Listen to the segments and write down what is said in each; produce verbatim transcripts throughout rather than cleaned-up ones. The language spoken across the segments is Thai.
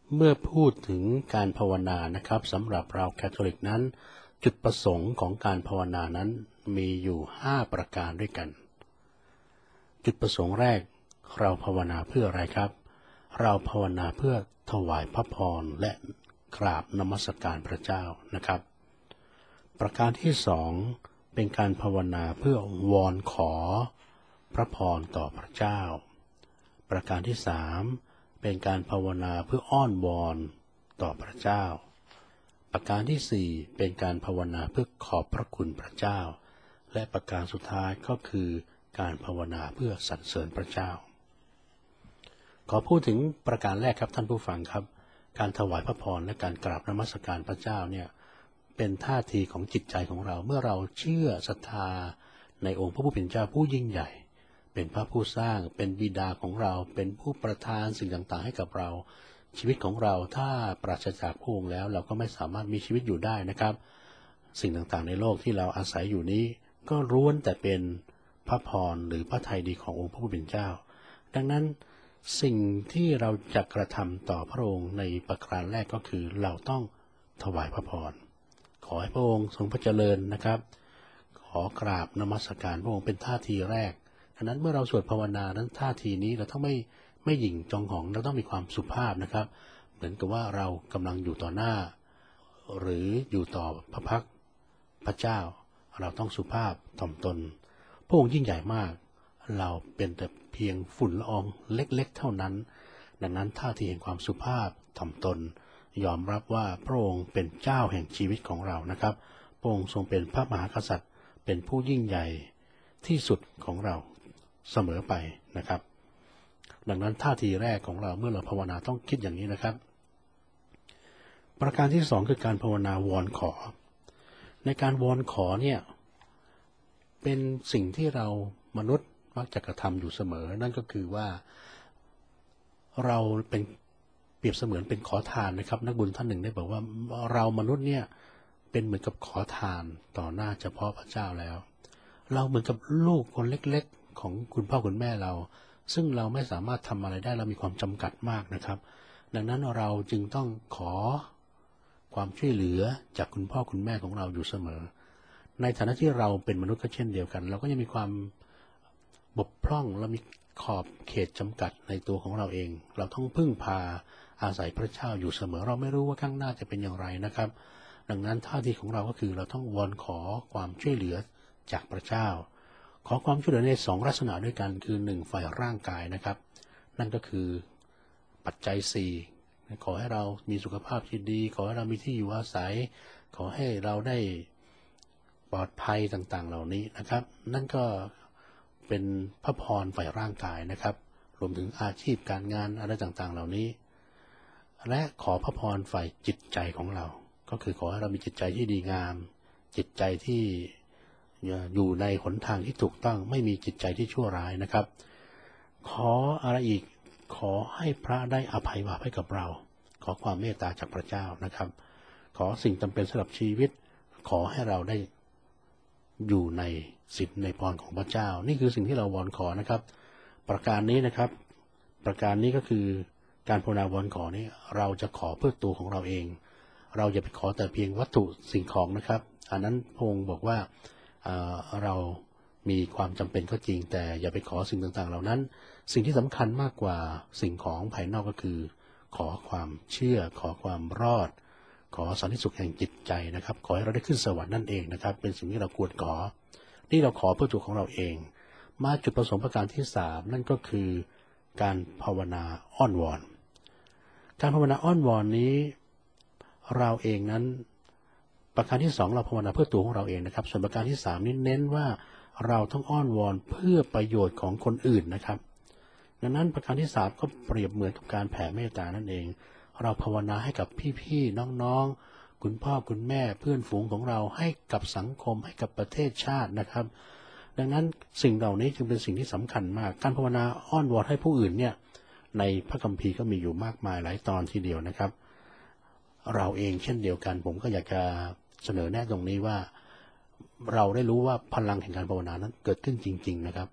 เมื่อพูดถึงการภาวนานะครับสำหรับเราแคทอลิกนั้นจุดประสงค์ของการภาวนานั้นมีอยู่ห้าประการด้วยกันจุดประสงค์แรกเราภาวนาเพื่ออะไรครับเราภาวนาเพื่อถวายพระพรและกราบนมัสการพระเจ้านะครับประการที่สองเป็นการภาวนาเพื่อวอนขอพระพรต่อพระเจ้าประการที่สามเป็นการภาวนาเพื่ออ้อนวอนต่อพระเจ้าประการที่สี่เป็นการภาวนาเพื่อขอบพระคุณพระเจ้าและประการสุดท้ายก็คือการภาวนาเพื่อสรรเสริญพระเจ้าขอพูดถึงประการแรกครับท่านผู้ฟังครับการถวายพระพรและการกราบนมัสการพระเจ้าเนี่ยเป็นท่าทีของจิตใจของเราเมื่อเราเชื่อศรัทธาในองค์พระผู้เป็นเจ้าผู้ยิ่งใหญ่เป็นพระผู้สร้างเป็นบิดาของเราเป็นผู้ประทานสิ่งต่างๆให้กับเราชีวิตของเราถ้าปราศจากพระองค์แล้วเราก็ไม่สามารถมีชีวิตอยู่ได้นะครับสิ่งต่างๆในโลกที่เราอาศัยอยู่นี้ก็ล้วนแต่เป็นพระพรหรือพระทัยดีขององค์พระผู้เป็นเจ้าดังนั้นสิ่งที่เราจะกระทำต่อพระองค์ในประการแรกก็คือเราต้องถวายพระพรขอให้พระองค์ทรงพระเจริญนะครับขอกราบนมัสการพระองค์เป็นท่าทีแรกดังนั้นเมื่อเราสวดภาวนานั้นท่าทีนี้เราต้องไม่ไม่หยิ่งจองหองเราต้องมีความสุภาพนะครับเหมือนกับว่าเรากำลังอยู่ต่อหน้าหรืออยู่ต่อพระพักพระเจ้าเราต้องสุภาพถ่อมตนพระองค์ยิ่งใหญ่มากเราเป็นแต่เพียงฝุ่นละอองเล็กๆเท่านั้นดังนั้นท่าทีแห่งความสุภาพถ่อมตนยอมรับว่าพระองค์เป็นเจ้าแห่งชีวิตของเรานะครับพระองค์ทรงเป็นพระมหากษัตริย์เป็นผู้ยิ่งใหญ่ที่สุดของเราเสมอไปนะครับดังนั้นท่าทีแรกของเราเมื่อเราภาวนาต้องคิดอย่างนี้นะครับประการที่สองคือการภาวนาวอนขอในการวอนขอเนี่ยเป็นสิ่งที่เรามนุษย์มักจะกระทำอยู่เสมอนั่นก็คือว่าเราเป็นเปรียบเสมือนเป็นขอทานนะครับนักบุญท่านหนึ่งได้บอกว่าเรามนุษย์เนี่ยเป็นเหมือนกับขอทานต่อหน้าเฉพาะพระเจ้าแล้วเราเหมือนกับลูกคนเล็กๆของคุณพ่อคุณแม่เราซึ่งเราไม่สามารถทำอะไรได้เรามีความจำกัดมากนะครับดังนั้นเราจึงต้องขอความช่วยเหลือจากคุณพ่อคุณแม่ของเราอยู่เสมอในฐานะที่เราเป็นมนุษย์ก็เช่นเดียวกันเราก็ยังมีความบกพร่องเรามีขอบเขตจำกัดในตัวของเราเองเราต้องพึ่งพาอาศัยพระเจ้าอยู่เสมอเราไม่รู้ว่าข้างหน้าจะเป็นอย่างไรนะครับดังนั้นท่าทีของเราก็คือเราต้องวอนขอความช่วยเหลือจากพระเจ้าขอความช่วยเหลือในสองลักษณะด้วยกันคือหนึ่งฝ่ายร่างกายนะครับนั่นก็คือปัจจัยสี่ขอให้เรามีสุขภาพที่ดีขอให้เรามีที่อยู่อาศัยขอให้เราได้ปลอดภัยต่างๆเหล่านี้นะครับนั่นก็เป็นพระพรฝ่ายร่างกายนะครับรวมถึงอาชีพการงานอะไรต่างๆเหล่านี้และขอพระพรฝ่ายจิตใจของเราก็คือขอให้เรามีจิตใจที่ดีงามจิตใจที่อยู่ในหนทางที่ถูกต้องไม่มีจิตใจที่ชั่วร้ายนะครับขออะไรอีกขอให้พระได้อภัยบาปให้กับเราขอความเมตตาจากพระเจ้านะครับขอสิ่งจำเป็นสำหรับชีวิตขอให้เราได้อยู่ในสิทธิในพรของพระเจ้านี่คือสิ่งที่เราวอนขอนะครับประการนี้นะครับประการนี้ก็คือการภาวนาวอนขอนี้เราจะขอเพื่อตัวของเราเองเราอย่าไปขอแต่เพียงวัตถุสิ่งของนะครับอันนั้นพระองค์บอกว่าเรามีความจำเป็นก็จริงแต่อย่าไปขอสิ่งต่างๆเหล่านั้นสิ่งที่สำคัญมากกว่าสิ่งของภายนอกก็คือขอความเชื่อขอความรอดขอสันติสุขแห่งจิตใจนะครับขอให้เราได้ขึ้นสวรรค์นั่นเองนะครับเป็นสิ่งที่เราควรขอที่เราขอเพื่อตัวของเราเองมาจุดประสงค์ประการที่สามนั่นก็คือการภาวนาอ้อนวอนการภาวนาอ้อนวอนนี้เราเองนั้นประการที่สองเราภาวนาเพื่อตัวของเราเองนะครับส่วนประการที่สามนี้เน้นว่าเราต้องอ้อนวอนเพื่อประโยชน์ของคนอื่นนะครับดังนั้นประการที่สามก็เปรียบเหมือนกับการแผ่เมตตานั่นเองเราภาวนาให้กับพี่ๆน้องๆคุณพ่อคุณแม่เพื่อนฝูงของเราให้กับสังคมให้กับประเทศชาตินะครับดังนั้นสิ่งเหล่านี้จึงเป็นสิ่งที่สำคัญมากการภาวนาอ้อนวอนให้ผู้อื่นเนี่ยในพระคัมภีร์ก็มีอยู่มากมายหลายตอนทีเดียวนะครับเราเองเช่นเดียวกันผมก็อยากจะเสนอแนะตรงนี้ว่าเราได้รู้ว่าพลังแห่งการภาวนานั้นเกิดขึ้นจริงๆนะครับดั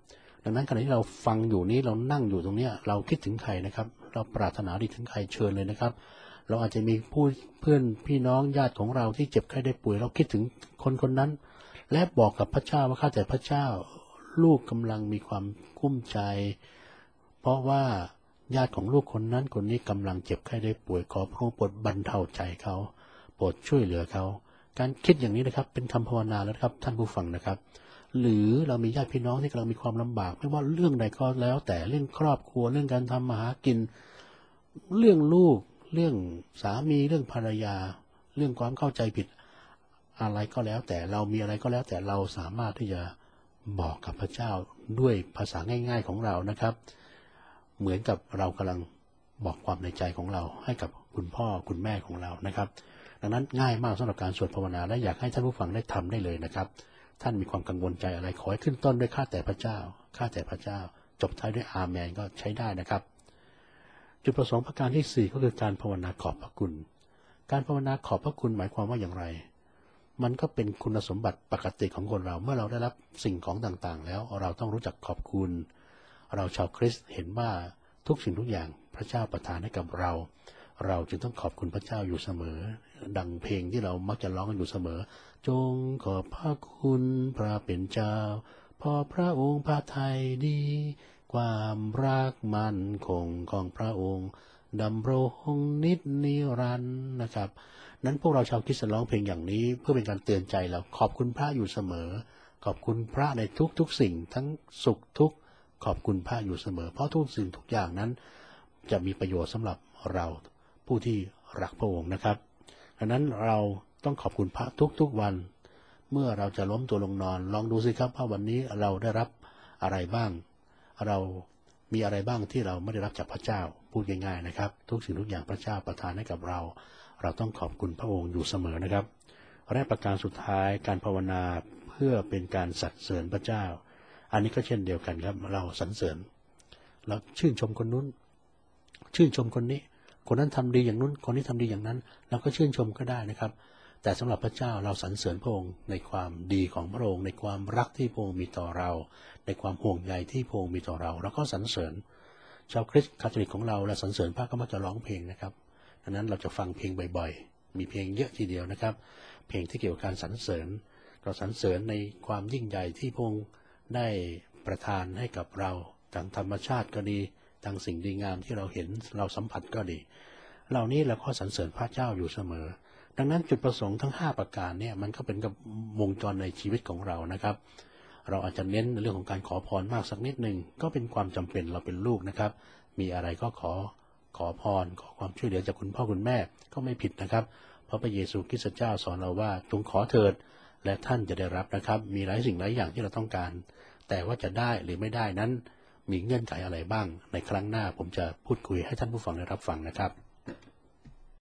ดังนั้นขณะที่เราฟังอยู่นี้เรานั่งอยู่ตรงนี้เราคิดถึงใครนะครับเราปรารถนาดีถึงใครเชิญเลยนะครับเราอาจจะมีผู้เพื่อนพี่น้องญาติของเราที่เจ็บไข้ได้ป่วยเราคิดถึงคนคนนั้นและบอกกับพระเจ้าว่าข้าแต่พระเจ้าลูกกำลังมีความกุ้มใจเพราะว่าญาติของลูกคนนั้นคนนี้กำลังเจ็บไข้ได้ป่วยขอพระองค์โปรดบรรเทาใจเขาโปรดช่วยเหลือเขาการคิดอย่างนี้นะครับเป็นคำภาวนาแล้วครับท่านผู้ฟังนะครับหรือเรามีญาติพี่น้องที่กำลังมีความลำบากไม่ว่าเรื่องใดก็แล้วแต่เรื่องครอบครัวเรื่องการทำมาหากินเรื่องลูกเรื่องสามีเรื่องภรรยาเรื่องความเข้าใจผิดอะไรก็แล้วแต่เรามีอะไรก็แล้วแต่เราสามารถที่จะบอกกับพระเจ้าด้วยภาษาง่ายๆของเรานะครับเหมือนกับเรากำลังบอกความในใจของเราให้กับคุณพ่อคุณแม่ของเรานะครับดังนั้นง่ายมากสำหรับการสวดภาวนาและอยากให้ท่านผู้ฟังได้ทำได้เลยนะครับท่านมีความกังวลใจอะไรขอให้ขึ้นต้นด้วยข้าแต่พระเจ้าข้าแต่พระเจ้าจบท้ายด้วยอาเมนก็ใช้ได้นะครับจุดประสงค์ประการที่สี่ก็คือการภาวนาขอบพระคุณการภาวนาขอบพระคุณหมายความว่าอย่างไรมันก็เป็นคุณสมบัติปกติของคนเราเมื่อเราได้รับสิ่งของต่างๆแล้วเราต้องรู้จักขอบคุณเราชาวคริสต์เห็นว่าทุกสิ่งทุกอย่างพระเจ้าประทานให้กับเราเราจึงต้องขอบคุณพระเจ้าอยู่เสมอดังเพลงที่เรามักจะร้องกันอยู่เสมอจงขอบพระคุณพระเป็นเจ้าพอพระองค์พระทัยดีความรักมั่นคงของพระองค์ดำรงนิจนิรันดร์นะครับนั้นพวกเราชาวคริสต์ร้องเพลงอย่างนี้เพื่อเป็นการเตือนใจเราขอบคุณพระอยู่เสมอขอบคุณพระในทุกๆสิ่งทั้งสุขทุกข์ขอบคุณพระอยู่เสมอเพราะทุกสิ่งทุกอย่างนั้นจะมีประโยชน์สำหรับเราผู้ที่รักพระองค์นะครับดังนั้นเราต้องขอบคุณพระทุกๆวันเมื่อเราจะล้มตัวลงนอนลองดูสิครับว่าวันนี้เราได้รับอะไรบ้างเรามีอะไรบ้างที่เราไม่ได้รับจากพระเจ้าพูดง่ายๆนะครับทุกสิ่งทุกอย่างพระเจ้าประทานให้กับเราเราต้องขอบคุณพระองค์อยู่เสมอนะครับและประการสุดท้ายการภาวนาเพื่อเป็นการสรรเสริญพระเจ้าอันนี้ก็เช่นเดียวกันครับเราสรรเสริญเราชื่นชมคนนู้นชื่นชมคนนี้คนนั้นทำดีอย่างนู้นคนนี้ทำดีอย่างนั้นเราก็ชื่นชมก็ได้นะครับแต่สำหรับพระเจ้าเราสรรเสริญพระองค์ในความดีของพระองค์ในความรักที่พระองค์มีต่อเราในความห่วงใยที่พระองค์มีต่อเราเราก็สรรเสริญชาวคริสต์คาทอลิกของเราและสรรเสริญพระก็มักจะร้องเพลงนะครับดังนั้นเราจะฟังเพลงบ่อยๆมีเพลงเยอะทีเดียวนะครับเพลงที่เกี่ยวกับการสรรเสริญเราสรรเสริญในความยิ่งใหญ่ที่พระองค์ได้ประทานให้กับเราทางธรรมชาติก็ดีทางสิ่งดีงามที่เราเห็นเราสัมผัสก็ดีเหล่านี้เราก็สรรเสริญพระเจ้าอยู่เสมอดังนั้นจุดประสงค์ทั้งห้าประการเนี่ยมันก็เป็นกับวงจรในชีวิตของเรานะครับเราอาจจะเน้นในเรื่องของการขอพรมากสักนิดหนึ่งก็เป็นความจำเป็นเราเป็นลูกนะครับมีอะไรก็ขอขอพรขอความช่วยเหลือจากคุณพ่อคุณแม่ก็ไม่ผิดนะครับเพราะพระเยซูคริสต์เจ้าสอนเราว่าจงขอเถิดและท่านจะได้รับนะครับมีหลายสิ่งหลายอย่างที่เราต้องการแต่ว่าจะได้หรือไม่ได้นั้นมีเงื่อนไขอะไรบ้างในครั้งหน้าผมจะพูดคุยให้ท่านผู้ฟังได้รับฟังนะครับ